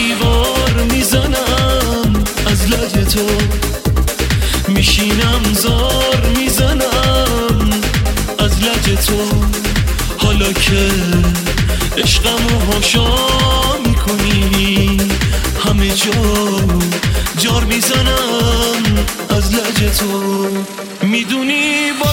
دیوار میزنم از لج تو، میشینم زار میزنم از لج تو. حالا که عشقمو هاشا میکنی همه جار میزنم از لج تو. میدونی با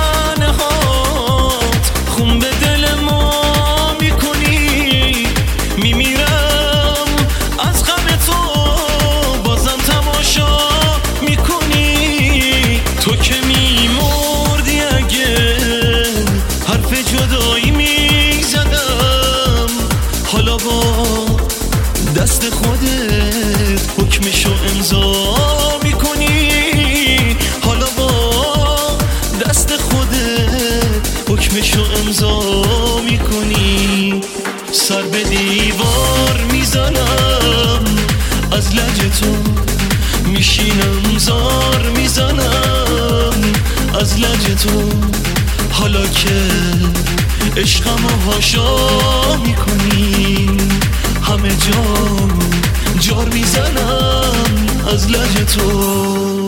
تنهات خون به دل ما میکنی، میمیرم از غم تو بازم تماشا میکنی. تو که میمردی اگه حرف جدایی میزدم، حالا با دست خودت حکمشو امضا میکنی. حالا با دست خودت حکمشو امضا میکنی. سر به دیوار میزنم از لج تو، میشینم زار میزنم از لج تو. حالا که عشقمو هاشا میکنی همه جار میزنم از لج تو.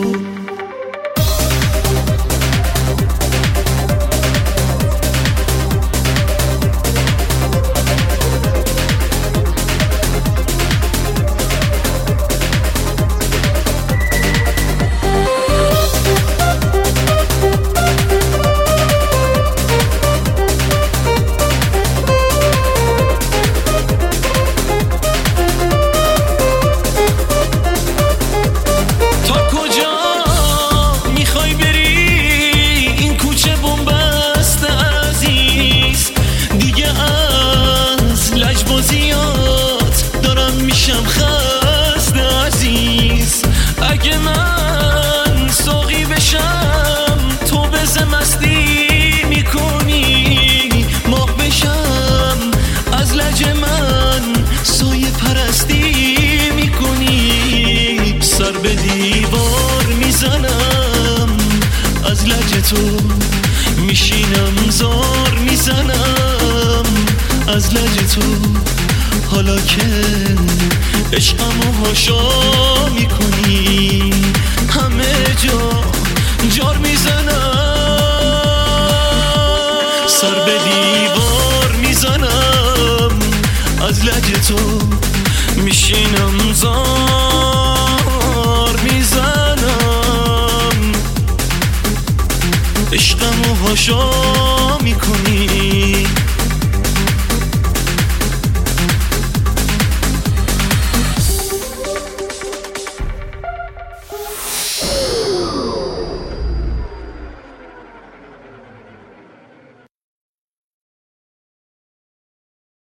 دارم میشم خسته عزیز، اگه من ساقی بشم تو بزه مستی میکنی، ماه بشم از لج من سایه پرستی میکنی. سر به دیوار میزنم از لج تو، میشینم زار میزنم از لج تو. حالا که عشقمو هاشا میکنی همه جار میزنم. سر به دیوار میزنم از لج تو، میشینم زار میزنم عشقمو هاشا